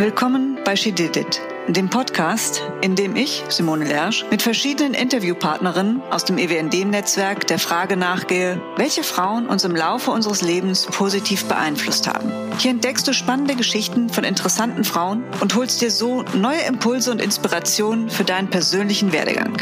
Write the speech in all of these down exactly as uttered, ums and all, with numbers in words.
Willkommen bei She Did It, dem Podcast, in dem ich, Simone Lersch, mit verschiedenen Interviewpartnerinnen aus dem E W M D-Netzwerk der Frage nachgehe, welche Frauen uns im Laufe unseres Lebens positiv beeinflusst haben. Hier entdeckst du spannende Geschichten von interessanten Frauen und holst dir so neue Impulse und Inspirationen für deinen persönlichen Werdegang.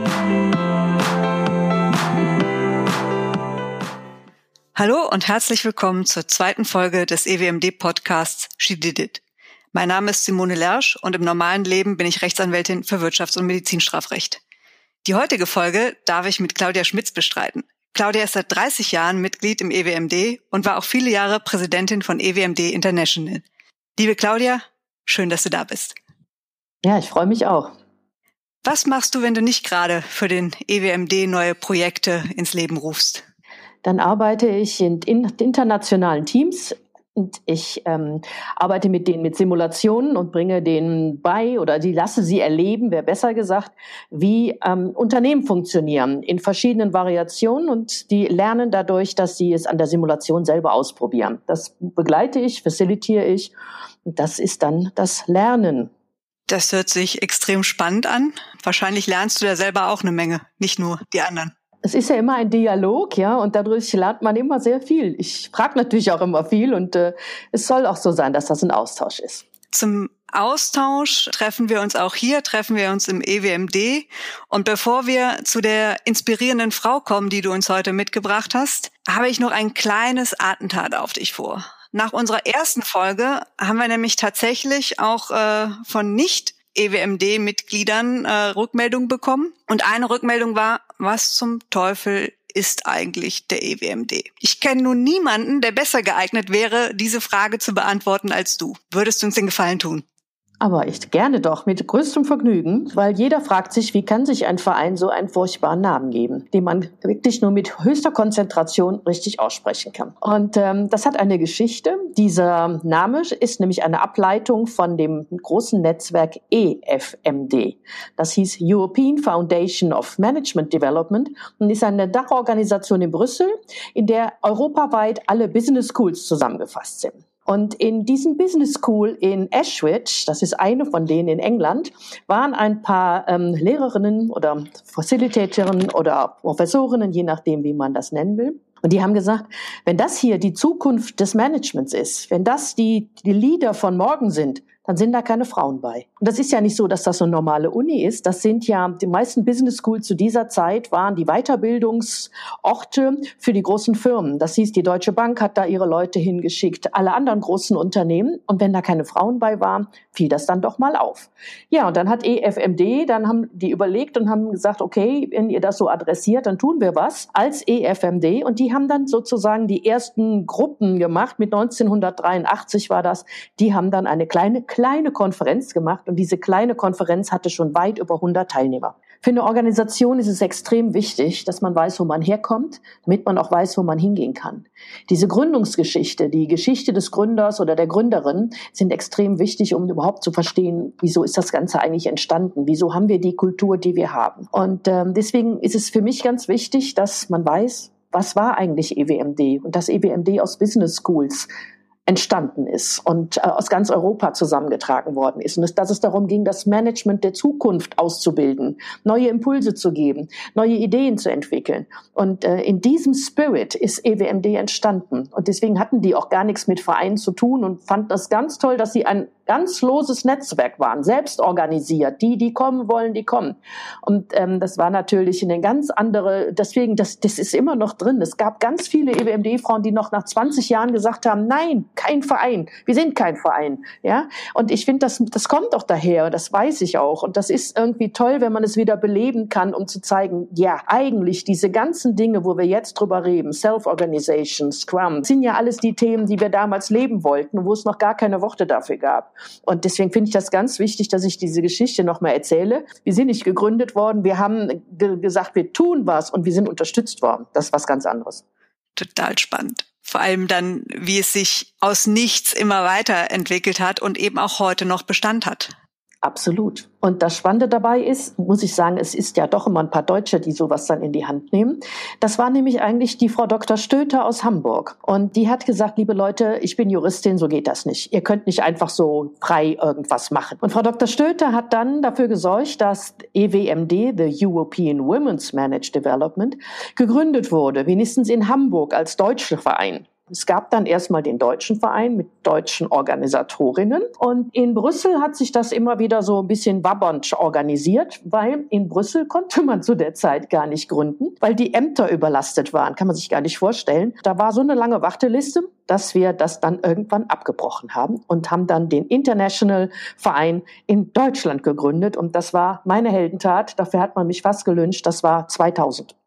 Hallo und herzlich willkommen zur zweiten Folge des E W M D-Podcasts She Did It. Mein Name ist Simone Lersch und im normalen Leben bin ich Rechtsanwältin für Wirtschafts- und Medizinstrafrecht. Die heutige Folge darf ich mit Claudia Schmitz bestreiten. Claudia ist seit dreißig Jahren Mitglied im E W M D und war auch viele Jahre Präsidentin von E W M D International. Liebe Claudia, schön, dass du da bist. Ja, ich freue mich auch. Was machst du, wenn du nicht gerade für den E W M D neue Projekte ins Leben rufst? Dann arbeite ich in, in internationalen Teams. Und ich ähm, arbeite mit denen mit Simulationen und bringe denen bei oder die lasse sie erleben, wäre besser gesagt, wie ähm, Unternehmen funktionieren in verschiedenen Variationen und die lernen dadurch, dass sie es an der Simulation selber ausprobieren. Das begleite ich, facilitiere ich und das ist dann das Lernen. Das hört sich extrem spannend an. Wahrscheinlich lernst du da selber auch eine Menge, nicht nur die anderen. Es ist ja immer ein Dialog, ja, und dadurch lernt man immer sehr viel. Ich frage natürlich auch immer viel und äh, es soll auch so sein, dass das ein Austausch ist. Zum Austausch treffen wir uns auch hier, treffen wir uns im E W M D. Und bevor wir zu der inspirierenden Frau kommen, die du uns heute mitgebracht hast, habe ich noch ein kleines Attentat auf dich vor. Nach unserer ersten Folge haben wir nämlich tatsächlich auch äh, von nicht E W M D-Mitgliedern äh, Rückmeldungen bekommen. Und eine Rückmeldung war, was zum Teufel ist eigentlich der E W M D? Ich kenne nun niemanden, der besser geeignet wäre, diese Frage zu beantworten als du. Würdest du uns den Gefallen tun? Aber ich gerne doch, mit größtem Vergnügen, weil jeder fragt sich, wie kann sich ein Verein so einen furchtbaren Namen geben, den man wirklich nur mit höchster Konzentration richtig aussprechen kann. Und ähm, das hat eine Geschichte. Dieser Name ist nämlich eine Ableitung von dem großen Netzwerk E F M D. Das hieß European Foundation of Management Development und ist eine Dachorganisation in Brüssel, in der europaweit alle Business Schools zusammengefasst sind. Und in diesem Business School in Ashridge, das ist eine von denen in England, waren ein paar ähm, Lehrerinnen oder Facilitatorinnen oder Professorinnen, je nachdem, wie man das nennen will. Und die haben gesagt, wenn das hier die Zukunft des Managements ist, wenn das die, die Leader von morgen sind, dann sind da keine Frauen bei. Und das ist ja nicht so, dass das so eine normale Uni ist. Das sind ja, die meisten Business Schools zu dieser Zeit waren die Weiterbildungsorte für die großen Firmen. Das hieß, die Deutsche Bank hat da ihre Leute hingeschickt, alle anderen großen Unternehmen. Und wenn da keine Frauen bei waren, fiel das dann doch mal auf. Ja, und dann hat E F M D, dann haben die überlegt und haben gesagt, okay, wenn ihr das so adressiert, dann tun wir was als E F M D. Und die haben dann sozusagen die ersten Gruppen gemacht. Mit neunzehnhundertdreiundachtzig war das. Die haben dann eine kleine kleine Konferenz gemacht und diese kleine Konferenz hatte schon weit über hundert Teilnehmer. Für eine Organisation ist es extrem wichtig, dass man weiß, wo man herkommt, damit man auch weiß, wo man hingehen kann. Diese Gründungsgeschichte, die Geschichte des Gründers oder der Gründerin sind extrem wichtig, um überhaupt zu verstehen, wieso ist das Ganze eigentlich entstanden, wieso haben wir die Kultur, die wir haben. Und ähm, deswegen ist es für mich ganz wichtig, dass man weiß, was war eigentlich E W M D und dass E W M D aus Business Schools entstanden ist und äh, aus ganz Europa zusammengetragen worden ist. Und es, dass es darum ging, das Management der Zukunft auszubilden, neue Impulse zu geben, neue Ideen zu entwickeln. Und äh, in diesem Spirit ist E W M D entstanden. Und deswegen hatten die auch gar nichts mit Vereinen zu tun und fanden das ganz toll, dass sie ein ganz loses Netzwerk waren, selbst organisiert. Die, die kommen wollen, die kommen. Und ähm, das war natürlich eine ganz andere, deswegen, das, das ist immer noch drin. Es gab ganz viele E W M D-Frauen, die noch nach zwanzig Jahren gesagt haben, nein, kein Verein, wir sind kein Verein. Ja? Und ich finde, das, das kommt auch daher, das weiß ich auch. Und das ist irgendwie toll, wenn man es wieder beleben kann, um zu zeigen, ja, eigentlich diese ganzen Dinge, wo wir jetzt drüber reden, Self-Organization, Scrum, sind ja alles die Themen, die wir damals leben wollten, wo es noch gar keine Worte dafür gab. Und deswegen finde ich das ganz wichtig, dass ich diese Geschichte nochmal erzähle. Wir sind nicht gegründet worden, wir haben ge- gesagt, wir tun was und wir sind unterstützt worden. Das ist was ganz anderes. Total spannend. Vor allem dann, wie es sich aus nichts immer weiterentwickelt hat und eben auch heute noch Bestand hat. Absolut. Und das Spannende dabei ist, muss ich sagen, es ist ja doch immer ein paar Deutsche, die sowas dann in die Hand nehmen. Das war nämlich eigentlich die Frau Doktor Stöter aus Hamburg. Und die hat gesagt, liebe Leute, ich bin Juristin, so geht das nicht. Ihr könnt nicht einfach so frei irgendwas machen. Und Frau Doktor Stöter hat dann dafür gesorgt, dass E W M D, the European Women's Managed Development, gegründet wurde, wenigstens in Hamburg als deutscher Verein. Es gab dann erstmal den deutschen Verein mit deutschen Organisatorinnen und in Brüssel hat sich das immer wieder so ein bisschen wabbernd organisiert, weil in Brüssel konnte man zu der Zeit gar nicht gründen, weil die Ämter überlastet waren, kann man sich gar nicht vorstellen. Da war so eine lange Warteliste, dass wir das dann irgendwann abgebrochen haben und haben dann den International Verein in Deutschland gegründet und das war meine Heldentat, dafür hat man mich fast gelyncht, das war zweitausend.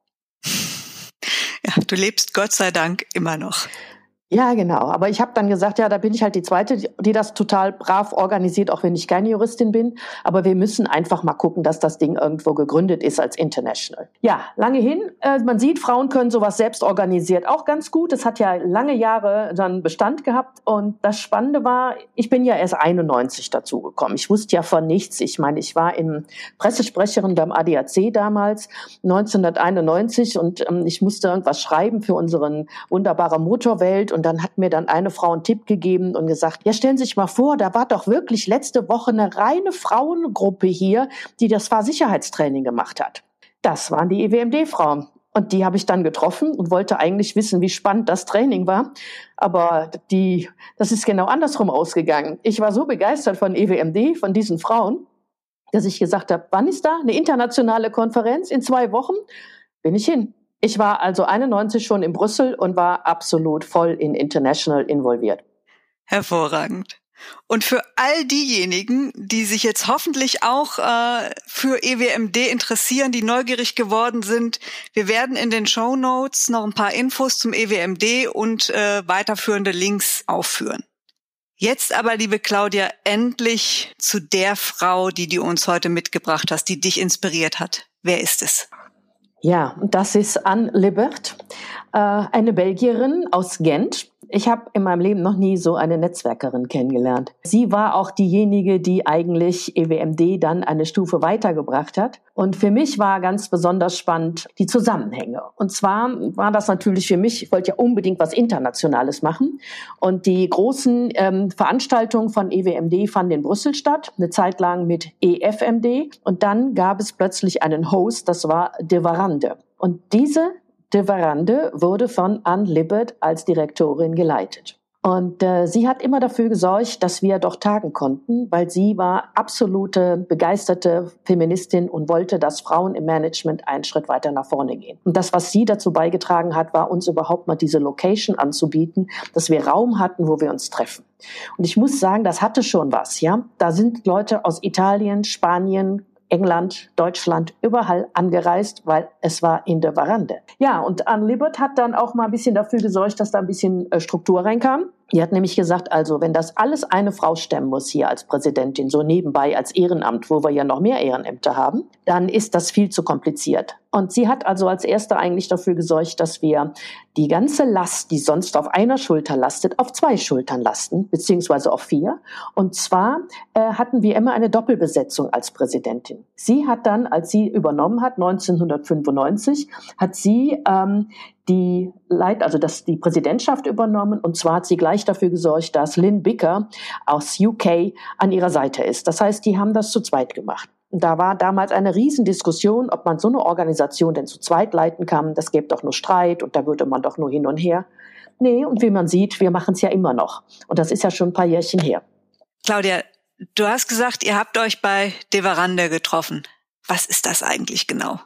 Ja, du lebst Gott sei Dank immer noch. Ja, genau. Aber ich habe dann gesagt, ja, da bin ich halt die Zweite, die das total brav organisiert, auch wenn ich keine Juristin bin. Aber wir müssen einfach mal gucken, dass das Ding irgendwo gegründet ist als International. Ja, lange hin. Äh, man sieht, Frauen können sowas selbst organisiert auch ganz gut. Es hat ja lange Jahre dann Bestand gehabt. Und das Spannende war, ich bin ja erst einundneunzig dazugekommen. Ich wusste ja von nichts. Ich meine, ich war in Pressesprecherin beim A D A C damals, neunzehnhunderteinundneunzig. Und ähm, ich musste irgendwas schreiben für unseren wunderbare Motorwelt. Und dann hat mir dann eine Frau einen Tipp gegeben und gesagt, ja, stellen Sie sich mal vor, da war doch wirklich letzte Woche eine reine Frauengruppe hier, die das Fahrsicherheitstraining gemacht hat. Das waren die E W M D-Frauen. Und die habe ich dann getroffen und wollte eigentlich wissen, wie spannend das Training war. Aber die, das ist genau andersrum ausgegangen. Ich war so begeistert von E W M D, von diesen Frauen, dass ich gesagt habe, wann ist da eine internationale Konferenz? In zwei Wochen bin ich hin. Ich war also einundneunzig schon in Brüssel und war absolut voll in International involviert. Hervorragend. Und für all diejenigen, die sich jetzt hoffentlich auch äh, für E W M D interessieren, die neugierig geworden sind, wir werden in den Shownotes noch ein paar Infos zum E W M D und äh, weiterführende Links aufführen. Jetzt aber, liebe Claudia, endlich zu der Frau, die du uns heute mitgebracht hast, die dich inspiriert hat. Wer ist es? Ja, das ist Anne Libbert, äh, eine Belgierin aus Gent. Ich habe in meinem Leben noch nie so eine Netzwerkerin kennengelernt. Sie war auch diejenige, die eigentlich E W M D dann eine Stufe weitergebracht hat. Und für mich war ganz besonders spannend die Zusammenhänge. Und zwar war das natürlich für mich, ich wollte ja unbedingt was Internationales machen. Und die großen ähm, Veranstaltungen von E W M D fanden in Brüssel statt, eine Zeit lang mit E F M D. Und dann gab es plötzlich einen Host, das war De Warande. Und diese De Warande wurde von Anne Libbert als Direktorin geleitet. Und äh, sie hat immer dafür gesorgt, dass wir dort tagen konnten, weil sie war absolute begeisterte Feministin und wollte, dass Frauen im Management einen Schritt weiter nach vorne gehen. Und das, was sie dazu beigetragen hat, war uns überhaupt mal diese Location anzubieten, dass wir Raum hatten, wo wir uns treffen. Und ich muss sagen, das hatte schon was, ja. Da sind Leute aus Italien, Spanien, England, Deutschland, überall angereist, weil es war in der Warande. Ja, und Anne Libbert hat dann auch mal ein bisschen dafür gesorgt, dass da ein bisschen äh, Struktur reinkam. Die hat nämlich gesagt, also wenn das alles eine Frau stemmen muss hier als Präsidentin, so nebenbei als Ehrenamt, wo wir ja noch mehr Ehrenämter haben, dann ist das viel zu kompliziert. Und sie hat also als Erste eigentlich dafür gesorgt, dass wir die ganze Last, die sonst auf einer Schulter lastet, auf zwei Schultern lasten, beziehungsweise auf vier. Und zwar äh, hatten wir immer eine Doppelbesetzung als Präsidentin. Sie hat dann, als sie übernommen hat, neunzehnhundertfünfundneunzig, hat sie ähm, die Leit, also das, die Präsidentschaft übernommen, und zwar hat sie gleich dafür gesorgt, dass Lynn Bicker aus U K an ihrer Seite ist. Das heißt, die haben das zu zweit gemacht. Und da war damals eine Riesendiskussion, ob man so eine Organisation denn zu zweit leiten kann. Das gäbe doch nur Streit und da würde man doch nur hin und her. Nee, und wie man sieht, wir machen es ja immer noch. Und das ist ja schon ein paar Jährchen her. Claudia, du hast gesagt, ihr habt euch bei De Warande getroffen. Was ist das eigentlich genau?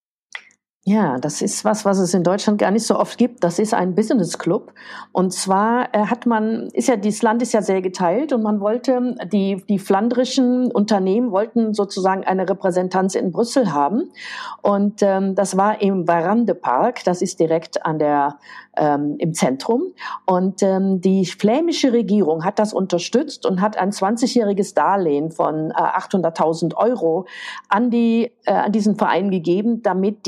Ja, das ist was, was es in Deutschland gar nicht so oft gibt. Das ist ein Business Club. Und zwar äh, hat man, ist ja, dieses Land ist ja sehr geteilt und man wollte, die, die flandrischen Unternehmen wollten sozusagen eine Repräsentanz in Brüssel haben. Und ähm, das war im Warande Park. Das ist direkt an der, ähm, im Zentrum. Und ähm, die flämische Regierung hat das unterstützt und hat ein zwanzigjähriges Darlehen von äh, achthunderttausend Euro an die, äh, an diesen Verein gegeben, damit die eben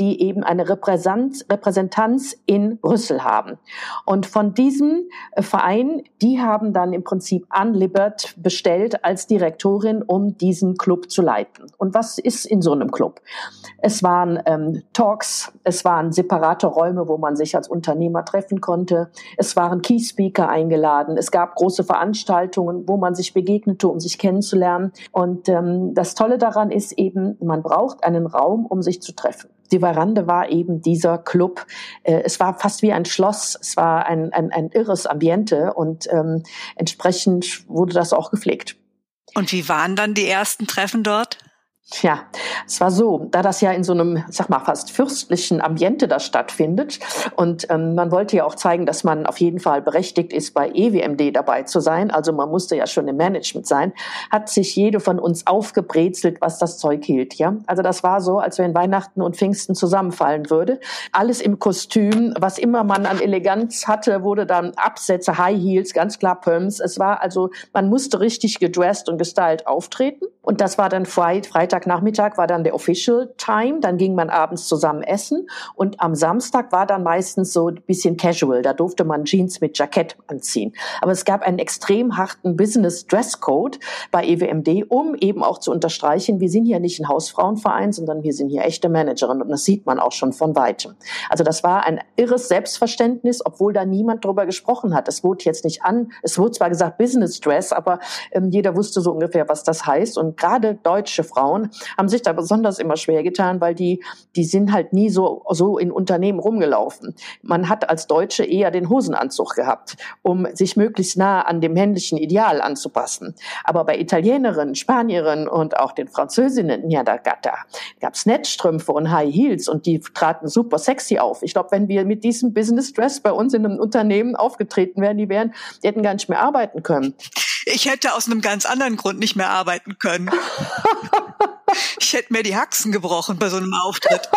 eine Repräsentanz, Repräsentanz in Brüssel haben. Und von diesem Verein, die haben dann im Prinzip Anne Libbert bestellt als Direktorin, um diesen Club zu leiten. Und was ist in so einem Club? Es waren ähm, Talks, es waren separate Räume, wo man sich als Unternehmer treffen konnte. Es waren Key Speaker eingeladen. Es gab große Veranstaltungen, wo man sich begegnete, um sich kennenzulernen. Und ähm, das Tolle daran ist eben, man braucht einen Raum, um sich zu treffen. Die Veranda war eben dieser Club. Äh, es war fast wie ein Schloss. Es war ein, ein, ein irres Ambiente und ähm, entsprechend wurde das auch gepflegt. Und wie waren dann die ersten Treffen dort? Ja, es war so, da das ja in so einem, sag mal, fast fürstlichen Ambiente da stattfindet und ähm, man wollte ja auch zeigen, dass man auf jeden Fall berechtigt ist, bei E W M D dabei zu sein, also man musste ja schon im Management sein, hat sich jede von uns aufgebrezelt, was das Zeug hielt, ja. Also das war so, als wenn Weihnachten und Pfingsten zusammenfallen würde. Alles im Kostüm, was immer man an Eleganz hatte, wurde dann Absätze, High Heels, ganz klar Pumps. Es war also, man musste richtig gedressed und gestylt auftreten und das war dann Freitag, Freitag Nachmittag war dann der Official Time, dann ging man abends zusammen essen und am Samstag war dann meistens so ein bisschen casual, da durfte man Jeans mit Jackett anziehen. Aber es gab einen extrem harten Business Dresscode bei E W M D, um eben auch zu unterstreichen, wir sind hier nicht ein Hausfrauenverein, sondern wir sind hier echte Managerinnen und das sieht man auch schon von weitem. Also das war ein irres Selbstverständnis, obwohl da niemand drüber gesprochen hat. Es wurde jetzt nicht an, es wurde zwar gesagt Business Dress, aber ähm, jeder wusste so ungefähr, was das heißt und gerade deutsche Frauen haben sich da besonders immer schwer getan, weil die, die sind halt nie so, so in Unternehmen rumgelaufen. Man hat als Deutsche eher den Hosenanzug gehabt, um sich möglichst nah an dem männlichen Ideal anzupassen. Aber bei Italienerinnen, Spanierinnen und auch den Französinnen, ja, da, da gab's Netzstrümpfe und High Heels und die traten super sexy auf. Ich glaube, wenn wir mit diesem Business Dress bei uns in einem Unternehmen aufgetreten wären, die wären, die hätten gar nicht mehr arbeiten können. Ich hätte aus einem ganz anderen Grund nicht mehr arbeiten können. Ich hätte mir die Haxen gebrochen bei so einem Auftritt.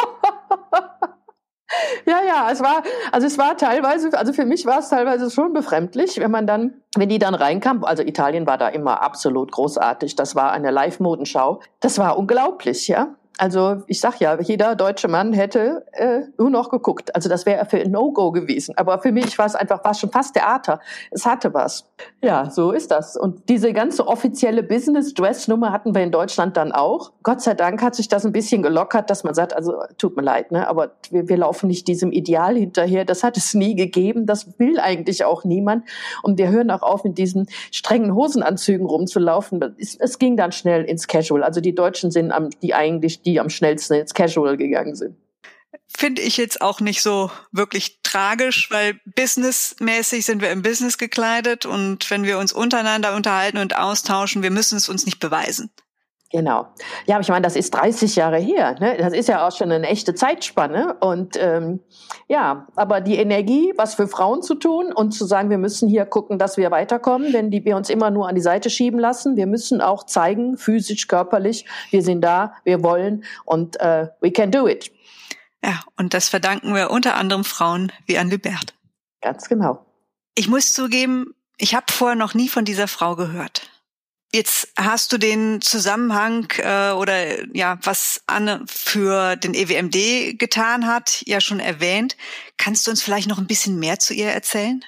Ja, ja, es war, also es war teilweise, also für mich war es teilweise schon befremdlich, wenn man dann, wenn die dann reinkam, also Italien war da immer absolut großartig, das war eine Live-Modenschau, das war unglaublich, ja. Also ich sag ja, jeder deutsche Mann hätte äh, nur noch geguckt. Also das wäre für ein No-Go gewesen. Aber für mich war es einfach, war schon fast Theater. Es hatte was. Ja, so ist das. Und diese ganze offizielle Business-Dress-Nummer hatten wir in Deutschland dann auch. Gott sei Dank hat sich das ein bisschen gelockert, dass man sagt, also tut mir leid, ne, aber wir, wir laufen nicht diesem Ideal hinterher. Das hat es nie gegeben. Das will eigentlich auch niemand. Und wir hören auch auf, in diesen strengen Hosenanzügen rumzulaufen. Es, es ging dann schnell ins Casual. Also die Deutschen sind am, die eigentlich die am schnellsten ins Casual gegangen sind. Finde ich jetzt auch nicht so wirklich tragisch, weil businessmäßig sind wir im Business gekleidet und wenn wir uns untereinander unterhalten und austauschen, wir müssen es uns nicht beweisen. Genau. Ja, aber ich meine, das ist dreißig Jahre her. Ne? Das ist ja auch schon eine echte Zeitspanne. Und ähm, ja, aber die Energie, was für Frauen zu tun und zu sagen, wir müssen hier gucken, dass wir weiterkommen, wenn die wir uns immer nur an die Seite schieben lassen. Wir müssen auch zeigen, physisch, körperlich, wir sind da, wir wollen und äh, we can do it. Ja, und das verdanken wir unter anderem Frauen wie Anne Libbert. Ganz genau. Ich muss zugeben, ich habe vorher noch nie von dieser Frau gehört. Jetzt hast du den Zusammenhang äh, oder ja, was Anne für den E W M D getan hat, ja schon erwähnt. Kannst du uns vielleicht noch ein bisschen mehr zu ihr erzählen?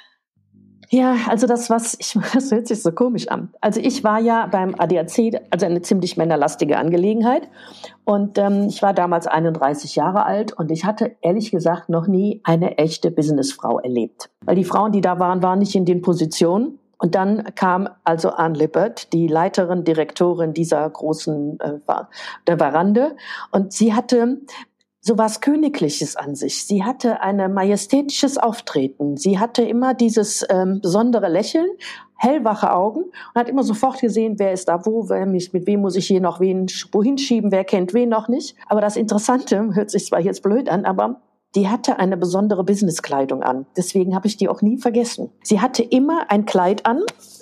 Ja, also das, was ich, das hört sich so komisch an. Also ich war ja beim A D A C, also eine ziemlich männerlastige Angelegenheit. Und ähm, ich war damals einunddreißig Jahre alt und ich hatte ehrlich gesagt noch nie eine echte Businessfrau erlebt. Weil die Frauen, die da waren, waren nicht in den Positionen. Und dann kam also Anne Libbert, die Leiterin, Direktorin dieser großen äh, der Veranda. Und sie hatte so was Königliches an sich. Sie hatte ein majestätisches Auftreten. Sie hatte immer dieses ähm, besondere Lächeln, hellwache Augen und hat immer sofort gesehen, wer ist da wo, wer mich, mit wem muss ich hier noch wen wohin schieben, wer kennt wen noch nicht. Aber das Interessante, hört sich zwar jetzt blöd an, aber die hatte eine besondere Businesskleidung an. Deswegen habe ich die auch nie vergessen. Sie hatte immer ein Kleid an,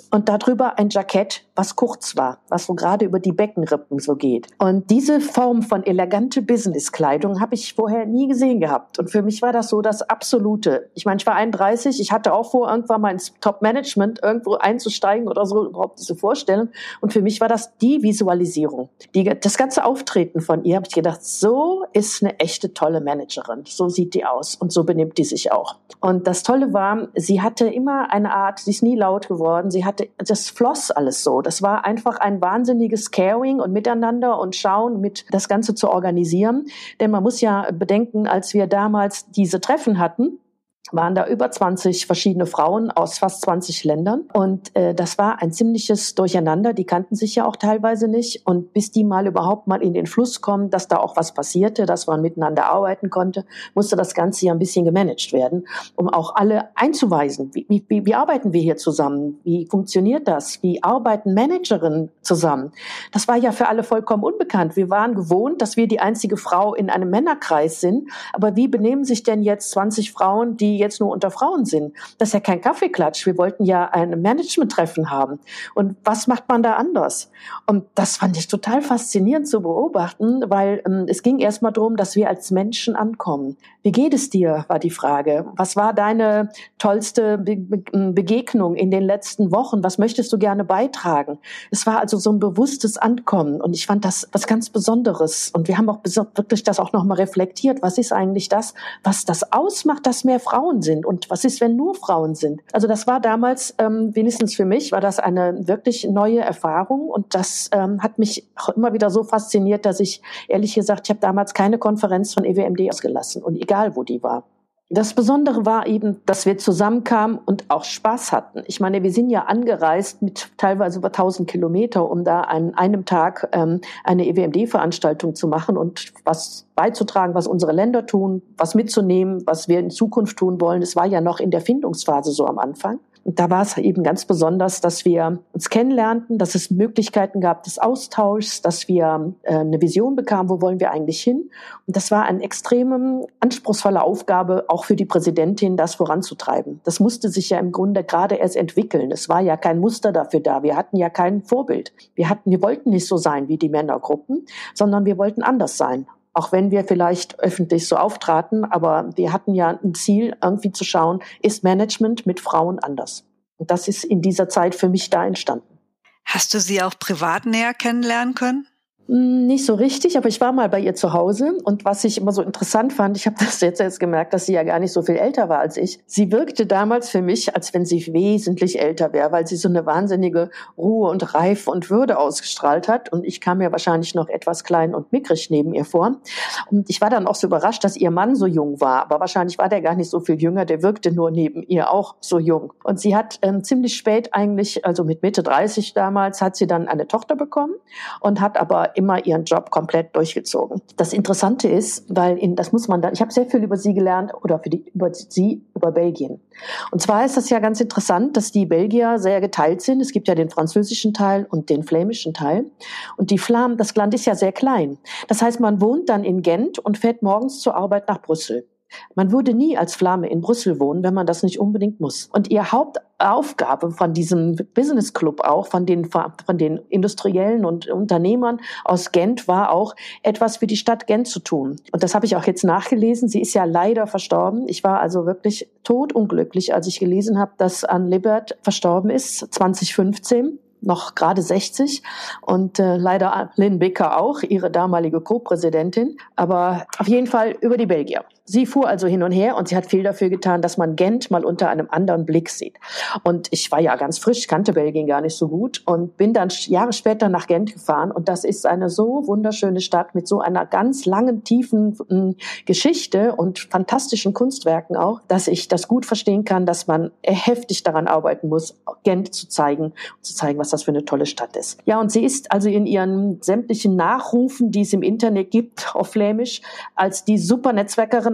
und darüber ein Jackett, was kurz war, was so gerade über die Beckenrippen so geht. Und diese Form von elegante Businesskleidung habe ich vorher nie gesehen gehabt. Und für mich war das so das Absolute. Ich meine, ich war einunddreißig, ich hatte auch vor, irgendwann mal ins Top-Management irgendwo einzusteigen oder so, überhaupt diese Vorstellung. Und für mich war das die Visualisierung. Die, das ganze Auftreten von ihr, habe ich gedacht, so ist eine echte tolle Managerin. So sieht die aus und so benimmt die sich auch. Und das Tolle war, sie hatte immer eine Art, sie ist nie laut geworden, sie hatte, das floss alles so. Das war einfach ein wahnsinniges Caring und Miteinander und Schauen, mit das Ganze zu organisieren. Denn man muss ja bedenken, als wir damals diese Treffen hatten, waren da über zwanzig verschiedene Frauen aus fast zwanzig Ländern. Und äh, das war ein ziemliches Durcheinander. Die kannten sich ja auch teilweise nicht. Und bis die mal überhaupt mal in den Fluss kommen, dass da auch was passierte, dass man miteinander arbeiten konnte, musste das Ganze ja ein bisschen gemanagt werden, um auch alle einzuweisen. Wie, wie, wie arbeiten wir hier zusammen? Wie funktioniert das? Wie arbeiten Managerinnen zusammen? Das war ja für alle vollkommen unbekannt. Wir waren gewohnt, dass wir die einzige Frau in einem Männerkreis sind. Aber wie benehmen sich denn jetzt zwanzig Frauen, die jetzt nur unter Frauen sind? Das ist ja kein Kaffeeklatsch. Wir wollten ja ein Management-Treffen haben. Und was macht man da anders? Und das fand ich total faszinierend zu beobachten, weil ähm, es ging erstmal darum, dass wir als Menschen ankommen. Wie geht es dir, war die Frage. Was war deine tollste Be- Be- Begegnung in den letzten Wochen? Was möchtest du gerne beitragen? Es war also so ein bewusstes Ankommen. Und ich fand das was ganz Besonderes. Und wir haben auch beso- wirklich das auch nochmal reflektiert. Was ist eigentlich das, was das ausmacht, dass mehr Frauen sind? Und was ist, wenn nur Frauen sind? Also das war damals, ähm, wenigstens für mich, war das eine wirklich neue Erfahrung. Und das ähm, hat mich auch immer wieder so fasziniert, dass ich, ehrlich gesagt, ich habe damals keine Konferenz von E W M D ausgelassen. Und egal, wo die war. Das Besondere war eben, dass wir zusammenkamen und auch Spaß hatten. Ich meine, wir sind ja angereist mit teilweise über tausend Kilometer, um da an einem Tag ähm, eine E W M D-Veranstaltung zu machen und was beizutragen, was unsere Länder tun, was mitzunehmen, was wir in Zukunft tun wollen. Es war ja noch in der Findungsphase so am Anfang. Und da war es eben ganz besonders, dass wir uns kennenlernten, dass es Möglichkeiten gab des Austauschs, dass wir äh, eine Vision bekamen, wo wollen wir eigentlich hin. Und das war eine extrem anspruchsvolle Aufgabe, auch für die Präsidentin, das voranzutreiben. Das musste sich ja im Grunde gerade erst entwickeln. Es war ja kein Muster dafür da. Wir hatten ja kein Vorbild. Wir hatten, wir wollten nicht so sein wie die Männergruppen, sondern wir wollten anders sein. Auch wenn wir vielleicht öffentlich so auftraten, aber wir hatten ja ein Ziel, irgendwie zu schauen, ist Management mit Frauen anders? Und das ist in dieser Zeit für mich da entstanden. Hast du sie auch privat näher kennenlernen können? Nicht so richtig, aber ich war mal bei ihr zu Hause und was ich immer so interessant fand, ich habe das jetzt erst gemerkt, dass sie ja gar nicht so viel älter war als ich. Sie wirkte damals für mich, als wenn sie wesentlich älter wäre, weil sie so eine wahnsinnige Ruhe und Reife und Würde ausgestrahlt hat und ich kam mir wahrscheinlich noch etwas klein und mickrig neben ihr vor. Und ich war dann auch so überrascht, dass ihr Mann so jung war, aber wahrscheinlich war der gar nicht so viel jünger, der wirkte nur neben ihr auch so jung. Und sie hat ähm, ziemlich spät eigentlich, also mit Mitte dreißig damals, hat sie dann eine Tochter bekommen und hat aber immer ihren Job komplett durchgezogen. Das Interessante ist, weil in, das muss man dann, ich habe sehr viel über sie gelernt oder für die, über sie, über Belgien. Und zwar ist das ja ganz interessant, dass die Belgier sehr geteilt sind. Es gibt ja den französischen Teil und den flämischen Teil. Und die Flamen, das Land ist ja sehr klein. Das heißt, man wohnt dann in Gent und fährt morgens zur Arbeit nach Brüssel. Man würde nie als Flame in Brüssel wohnen, wenn man das nicht unbedingt muss. Und ihr Hauptaufgabe von diesem Business Club auch, von den, von den Industriellen und Unternehmern aus Gent war auch, etwas für die Stadt Gent zu tun. Und das habe ich auch jetzt nachgelesen. Sie ist ja leider verstorben. Ich war also wirklich todunglücklich, als ich gelesen habe, dass Anne Libbert verstorben ist, zwanzig fünfzehn. Noch gerade sechzig und äh, leider Lynn Bicker auch, ihre damalige Co-Präsidentin, aber auf jeden Fall über die Belgier. Sie fuhr also hin und her und sie hat viel dafür getan, dass man Gent mal unter einem anderen Blick sieht. Und ich war ja ganz frisch, kannte Belgien gar nicht so gut und bin dann Jahre später nach Gent gefahren und das ist eine so wunderschöne Stadt mit so einer ganz langen, tiefen äh, Geschichte und fantastischen Kunstwerken auch, dass ich das gut verstehen kann, dass man heftig daran arbeiten muss, Gent zu zeigen, zu zeigen, was das für eine tolle Stadt ist. Ja, und sie ist also in ihren sämtlichen Nachrufen, die es im Internet gibt, auf Flämisch, als die super Netzwerkerin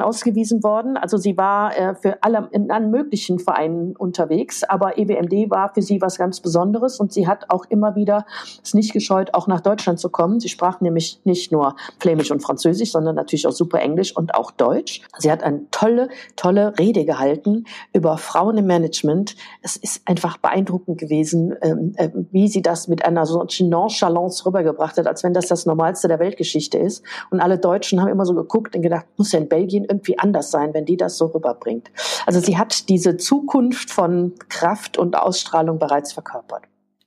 ausgewiesen worden. Also sie war äh, für alle in allen möglichen Vereinen unterwegs, aber E W M D war für sie was ganz Besonderes und sie hat auch immer wieder es nicht gescheut, auch nach Deutschland zu kommen. Sie sprach nämlich nicht nur Flämisch und Französisch, sondern natürlich auch super Englisch und auch Deutsch. Sie hat eine tolle, tolle Rede gehalten über Frauen im Management. Es ist einfach beeindruckend gewesen, ähm, äh, wie sie das mit einer solchen Nonchalance rübergebracht hat, als wenn das das Normalste der Weltgeschichte ist. Und alle Deutschen haben immer so geguckt und gedacht, muss ja in Belgien irgendwie anders sein, wenn die das so rüberbringt. Also sie hat diese Zukunft von Kraft und Ausstrahlung bereits verkörpert.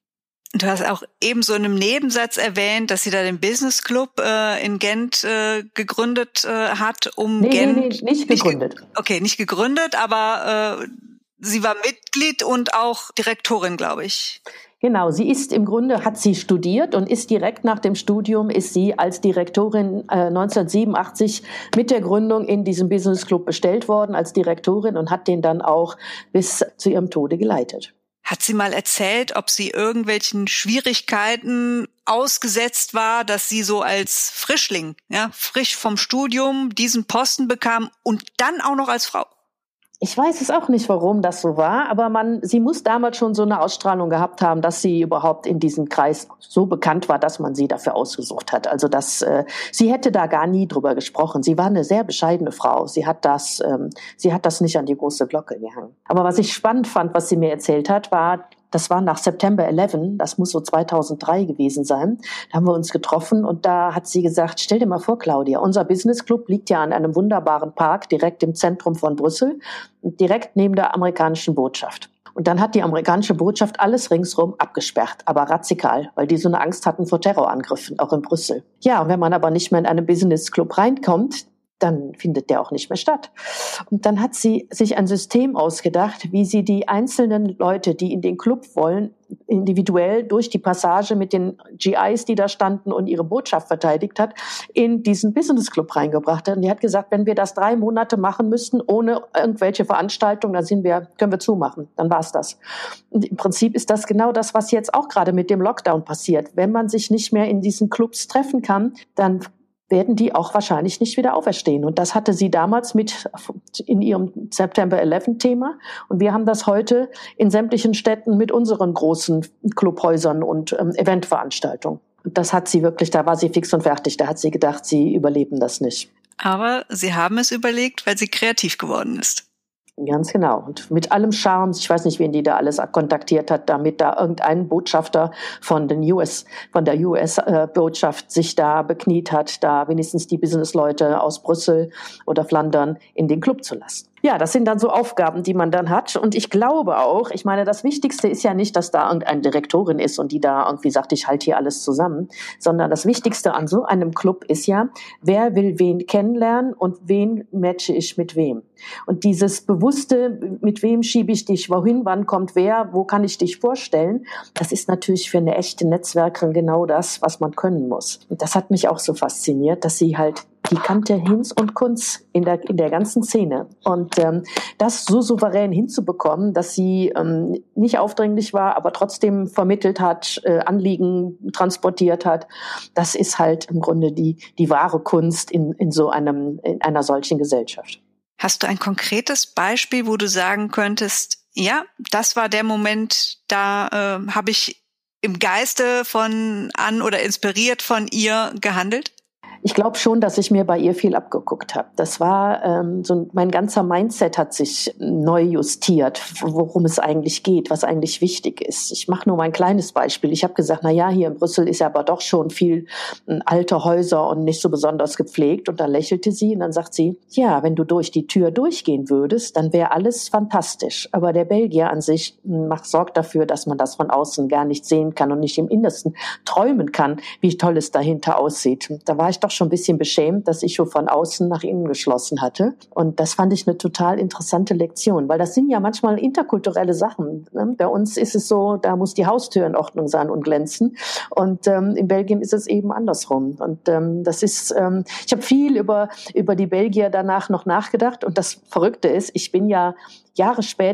Du hast auch eben so in einem Nebensatz erwähnt, dass sie da den Business Club äh, in Gent äh, gegründet äh, hat, um nee, Gent... Nee, nee, nicht gegründet. Nicht ge- okay, nicht gegründet, aber äh, sie war Mitglied und auch Direktorin, glaube ich. Genau, sie ist im Grunde, hat sie studiert und ist direkt nach dem Studium, ist sie als Direktorin äh, neunzehnhundertsiebenundachtzig mit der Gründung in diesem Business Club bestellt worden als Direktorin und hat den dann auch bis zu ihrem Tode geleitet. Hat sie mal erzählt, ob sie irgendwelchen Schwierigkeiten ausgesetzt war, dass sie so als Frischling, ja, frisch vom Studium diesen Posten bekam und dann auch noch als Frau? Ich weiß es auch nicht, warum das so war, aber man, sie muss damals schon so eine Ausstrahlung gehabt haben, dass sie überhaupt in diesem Kreis so bekannt war, dass man sie dafür ausgesucht hat. Also dass äh, sie hätte da gar nie drüber gesprochen. Sie war eine sehr bescheidene Frau. Sie hat das, ähm, sie hat das nicht an die große Glocke gehangen. Aber was ich spannend fand, was sie mir erzählt hat, war, das war nach September elf, das muss so zweitausenddrei gewesen sein. Da haben wir uns getroffen und da hat sie gesagt, stell dir mal vor, Claudia, unser Business Club liegt ja an einem wunderbaren Park direkt im Zentrum von Brüssel, direkt neben der amerikanischen Botschaft. Und dann hat die amerikanische Botschaft alles ringsrum abgesperrt, aber radikal, weil die so eine Angst hatten vor Terrorangriffen, auch in Brüssel. Ja, und wenn man aber nicht mehr in einen Business Club reinkommt, dann findet der auch nicht mehr statt. Und dann hat sie sich ein System ausgedacht, wie sie die einzelnen Leute, die in den Club wollen, individuell durch die Passage mit den G Is, die da standen und ihre Botschaft verteidigt hat, in diesen Business Club reingebracht hat. Und die hat gesagt, wenn wir das drei Monate machen müssten, ohne irgendwelche Veranstaltungen, dann sind wir, können wir zumachen. Dann war's das. Und im Prinzip ist das genau das, was jetzt auch gerade mit dem Lockdown passiert. Wenn man sich nicht mehr in diesen Clubs treffen kann, dann werden die auch wahrscheinlich nicht wieder auferstehen. Und das hatte sie damals mit in ihrem September elf Thema. Und wir haben das heute in sämtlichen Städten mit unseren großen Clubhäusern und ähm, Eventveranstaltungen. Und das hat sie wirklich, da war sie fix und fertig. Da hat sie gedacht, sie überleben das nicht. Aber sie haben es überlegt, weil sie kreativ geworden ist. Ganz genau. Und mit allem Charme, ich weiß nicht, wen die da alles kontaktiert hat, damit da irgendein Botschafter von den U S, von der U S-Botschaft sich da bekniet hat, da wenigstens die Businessleute aus Brüssel oder Flandern in den Club zu lassen. Ja, das sind dann so Aufgaben, die man dann hat. Und ich glaube auch, ich meine, das Wichtigste ist ja nicht, dass da irgendeine Direktorin ist und die da irgendwie sagt, ich halte hier alles zusammen, sondern das Wichtigste an so einem Club ist ja, wer will wen kennenlernen und wen matche ich mit wem. Und dieses bewusste, mit wem schiebe ich dich, wohin, wann kommt wer, wo kann ich dich vorstellen, das ist natürlich für eine echte Netzwerkerin genau das, was man können muss. Und das hat mich auch so fasziniert, dass sie halt die kannte Hinz und Kunz in der, in der ganzen Szene. Und ähm, das so souverän hinzubekommen, dass sie ähm, nicht aufdringlich war, aber trotzdem vermittelt hat, äh, Anliegen transportiert hat, das ist halt im Grunde die, die wahre Kunst in, in so einem, in einer solchen Gesellschaft. Hast du ein konkretes Beispiel, wo du sagen könntest, ja, das war der Moment, da äh, habe ich im Geiste von Ann oder inspiriert von ihr gehandelt? Ich glaube schon, dass ich mir bei ihr viel abgeguckt habe. Das war ähm, so, mein ganzer Mindset hat sich neu justiert, worum es eigentlich geht, was eigentlich wichtig ist. Ich mache nur mal ein kleines Beispiel. Ich habe gesagt, na ja, hier in Brüssel ist ja aber doch schon viel äh, alte Häuser und nicht so besonders gepflegt. Und dann lächelte sie und dann sagt sie, ja, wenn du durch die Tür durchgehen würdest, dann wäre alles fantastisch. Aber der Belgier an sich macht, sorgt dafür, dass man das von außen gar nicht sehen kann und nicht im Innersten träumen kann, wie toll es dahinter aussieht. Da war ich doch schon ein bisschen beschämt, dass ich schon von außen nach innen geschlossen hatte. Und das fand ich eine total interessante Lektion, weil das sind ja manchmal interkulturelle Sachen. Ne? Bei uns ist es so, da muss die Haustür in Ordnung sein und glänzen. Und ähm, in Belgien ist es eben andersrum. Und ähm, das ist, ähm, ich habe viel über, über die Belgier danach noch nachgedacht. Und das Verrückte ist, ich bin ja Jahre später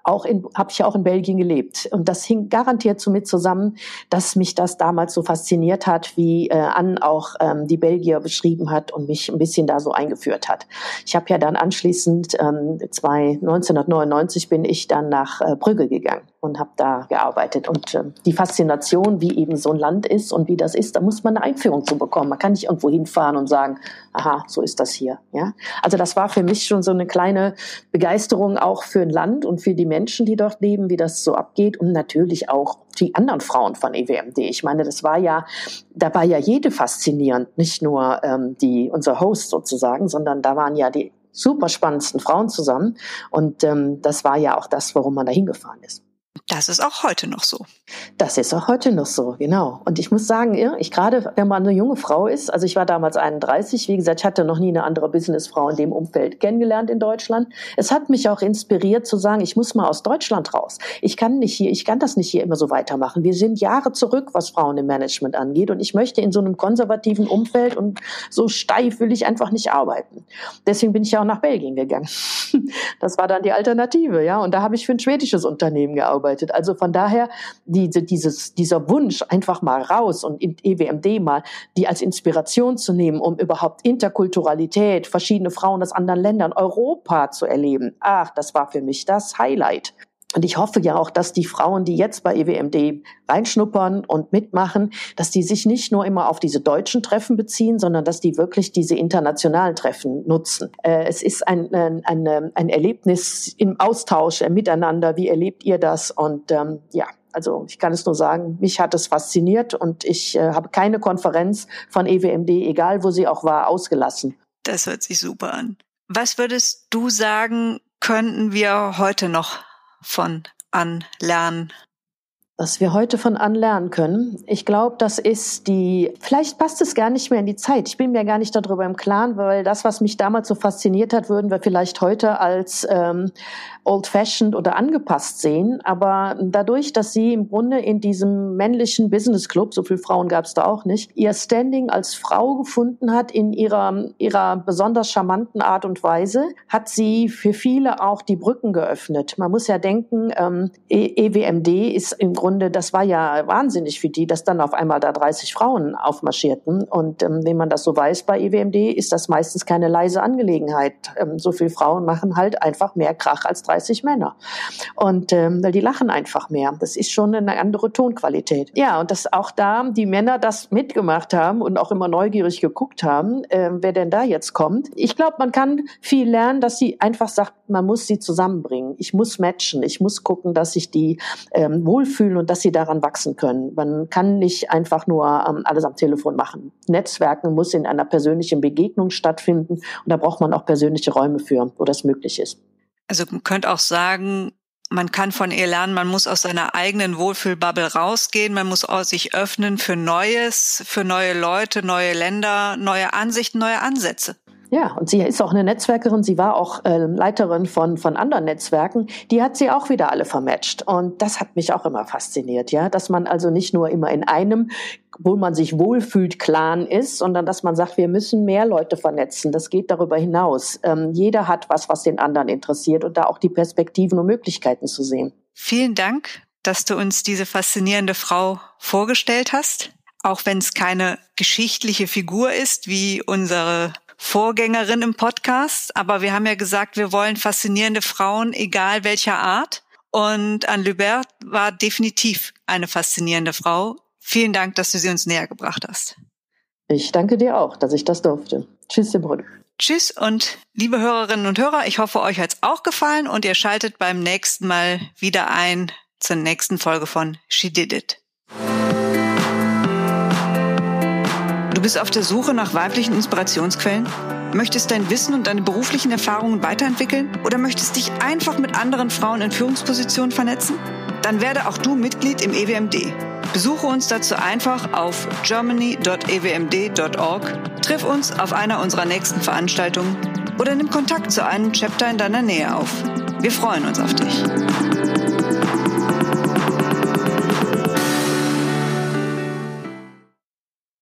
auch in, habe ich ja auch in Belgien gelebt. Und das hing garantiert so mit zusammen, dass mich das damals so fasziniert hat, wie äh, Anne auch ähm, die Belgier beschrieben hat und mich ein bisschen da so eingeführt hat. Ich habe ja dann anschließend, ähm, neunzehnhundertneunundneunzig bin ich dann nach äh, Brügge gegangen und habe da gearbeitet. Und äh, die Faszination, wie eben so ein Land ist und wie das ist, da muss man eine Einführung zu bekommen. Man kann nicht irgendwo hinfahren und sagen, aha, so ist das hier. Ja? Also das war für mich schon so eine kleine Begeisterung auch für ein Land und für die Menschen, die dort leben, wie das so abgeht und natürlich auch die anderen Frauen von E W M D. Ich meine, das war ja, da war ja jede faszinierend, nicht nur ähm, die unser Host sozusagen, sondern da waren ja die super spannendsten Frauen zusammen und ähm, das war ja auch das, warum man da hingefahren ist. Das ist auch heute noch so. Das ist auch heute noch so, genau. Und ich muss sagen, ich gerade, wenn man eine junge Frau ist, also ich war damals einunddreißig, wie gesagt, ich hatte noch nie eine andere Businessfrau in dem Umfeld kennengelernt in Deutschland. Es hat mich auch inspiriert zu sagen, ich muss mal aus Deutschland raus. Ich kann nicht hier, ich kann das nicht hier immer so weitermachen. Wir sind Jahre zurück, was Frauen im Management angeht. Und ich möchte in so einem konservativen Umfeld und so steif will ich einfach nicht arbeiten. Deswegen bin ich ja auch nach Belgien gegangen. Das war dann die Alternative, ja. Und da habe ich für ein schwedisches Unternehmen gearbeitet. Also von daher, diese, dieses, dieser Wunsch, einfach mal raus und in E W M D mal die als Inspiration zu nehmen, um überhaupt Interkulturalität, verschiedene Frauen aus anderen Ländern, Europa zu erleben. Ach, das war für mich das Highlight. Und ich hoffe ja auch, dass die Frauen, die jetzt bei E W M D reinschnuppern und mitmachen, dass die sich nicht nur immer auf diese deutschen Treffen beziehen, sondern dass die wirklich diese internationalen Treffen nutzen. Äh, es ist ein, ein, ein, ein Erlebnis im Austausch, äh, miteinander. Wie erlebt ihr das? Und ähm, ja, also ich kann es nur sagen, mich hat es fasziniert und ich äh, habe keine Konferenz von E W M D, egal wo sie auch war, ausgelassen. Das hört sich super an. Was würdest du sagen, könnten wir heute noch von Anne lernen? Was wir heute von Anne lernen können, ich glaube, das ist die, vielleicht passt es gar nicht mehr in die Zeit. Ich bin mir gar nicht darüber im Klaren, weil das, was mich damals so fasziniert hat, würden wir vielleicht heute als ähm, old-fashioned oder angepasst sehen. Aber dadurch, dass sie im Grunde in diesem männlichen Business Club, so viele Frauen gab es da auch nicht, ihr Standing als Frau gefunden hat in ihrer, ihrer besonders charmanten Art und Weise, hat sie für viele auch die Brücken geöffnet. Man muss ja denken, ähm, E W M D ist im Grunde, das war ja wahnsinnig für die, dass dann auf einmal da dreißig Frauen aufmarschierten. Und ähm, wenn man das so weiß bei E W M D, ist das meistens keine leise Angelegenheit. Ähm, so viele Frauen machen halt einfach mehr Krach als dreißig Männer. Und ähm, die lachen einfach mehr. Das ist schon eine andere Tonqualität. Ja, und dass auch da die Männer das mitgemacht haben und auch immer neugierig geguckt haben, äh, wer denn da jetzt kommt. Ich glaube, man kann viel lernen, dass sie einfach sagt, man muss sie zusammenbringen. Ich muss matchen. Ich muss gucken, dass sich die ähm, wohlfühlen und dass sie daran wachsen können. Man kann nicht einfach nur ähm, alles am Telefon machen. Netzwerken muss in einer persönlichen Begegnung stattfinden und da braucht man auch persönliche Räume für, wo das möglich ist. Also man könnte auch sagen, man kann von ihr lernen, man muss aus seiner eigenen Wohlfühlbubble rausgehen, man muss sich öffnen für Neues, für neue Leute, neue Länder, neue Ansichten, neue Ansätze. Ja, und sie ist auch eine Netzwerkerin, sie war auch äh, Leiterin von von anderen Netzwerken, die hat sie auch wieder alle vermatcht und das hat mich auch immer fasziniert, ja, dass man also nicht nur immer in einem, wo man sich wohlfühlt, Clan ist, sondern dass man sagt, wir müssen mehr Leute vernetzen, das geht darüber hinaus. Ähm, jeder hat was, was den anderen interessiert und da auch die Perspektiven und Möglichkeiten zu sehen. Vielen Dank, dass du uns diese faszinierende Frau vorgestellt hast, auch wenn es keine geschichtliche Figur ist, wie unsere Vorgängerin im Podcast, aber wir haben ja gesagt, wir wollen faszinierende Frauen, egal welcher Art. Und Anne Lubert war definitiv eine faszinierende Frau. Vielen Dank, dass du sie uns näher gebracht hast. Ich danke dir auch, dass ich das durfte. Tschüss, Simone. Tschüss und liebe Hörerinnen und Hörer, ich hoffe, euch hat's auch gefallen und ihr schaltet beim nächsten Mal wieder ein zur nächsten Folge von She Did It. Du bist auf der Suche nach weiblichen Inspirationsquellen? Möchtest dein Wissen und deine beruflichen Erfahrungen weiterentwickeln? Oder möchtest dich einfach mit anderen Frauen in Führungspositionen vernetzen? Dann werde auch du Mitglied im E W M D. Besuche uns dazu einfach auf germany dot e w m d dot org, triff uns auf einer unserer nächsten Veranstaltungen oder nimm Kontakt zu einem Chapter in deiner Nähe auf. Wir freuen uns auf dich.